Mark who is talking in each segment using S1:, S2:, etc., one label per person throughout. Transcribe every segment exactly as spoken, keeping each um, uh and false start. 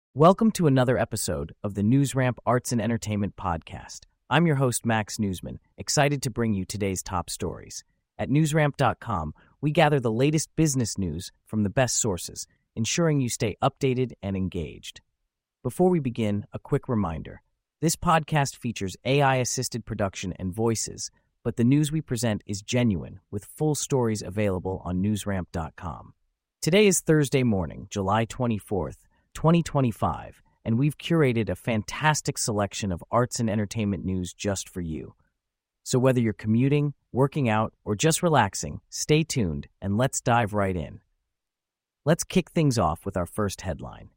S1: Welcome to another episode of the NewsRamp Arts and Entertainment Podcast. I'm your host, Max Newsman, excited to bring you today's top stories. At newsramp dot com, we gather the latest business news from the best sources, ensuring you stay updated and engaged. Before we begin, a quick reminder. This podcast features A I-assisted production and voices, but the news we present is genuine, with full stories available on newsramp dot com. Today is Thursday morning, July twenty-fourth, twenty twenty-five, and we've curated a fantastic selection of arts and entertainment news just for you. So whether you're commuting, working out, or just relaxing, stay tuned and let's dive right in. Let's kick things off with our first headline.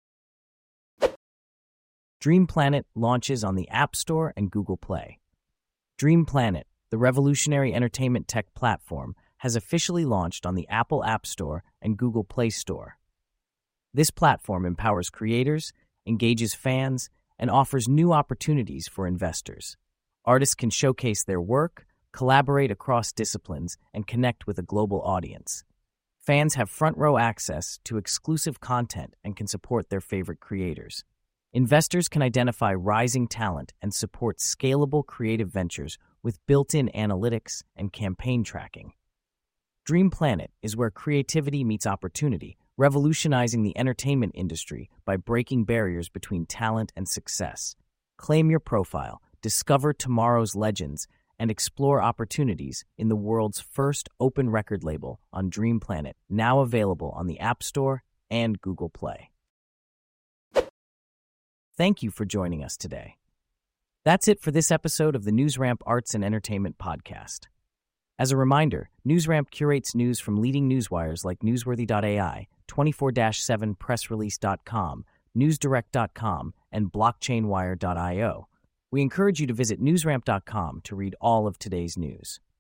S1: Dream Planet launches on the App Store and Google Play. Dream Planet, the revolutionary entertainment tech platform, has officially launched on the Apple App Store and Google Play Store. This platform empowers creators, engages fans, and offers new opportunities for investors. Artists can showcase their work, collaborate across disciplines, and connect with a global audience. Fans have front-row access to exclusive content and can support their favorite creators. Investors can identify rising talent and support scalable creative ventures with built-in analytics and campaign tracking. Dream Planet is where creativity meets opportunity, revolutionizing the entertainment industry by breaking barriers between talent and success. Claim your profile, discover tomorrow's legends, and explore opportunities in the world's first open record label on Dream Planet, now available on the App Store and Google Play. Thank you for joining us today. That's it for this episode of the NewsRamp Arts and Entertainment Podcast. As a reminder, NewsRamp curates news from leading newswires like newsworthy dot A I, twenty-four seven press release dot com, news direct dot com, and blockchain wire dot io. We encourage you to visit newsramp dot com to read all of today's news.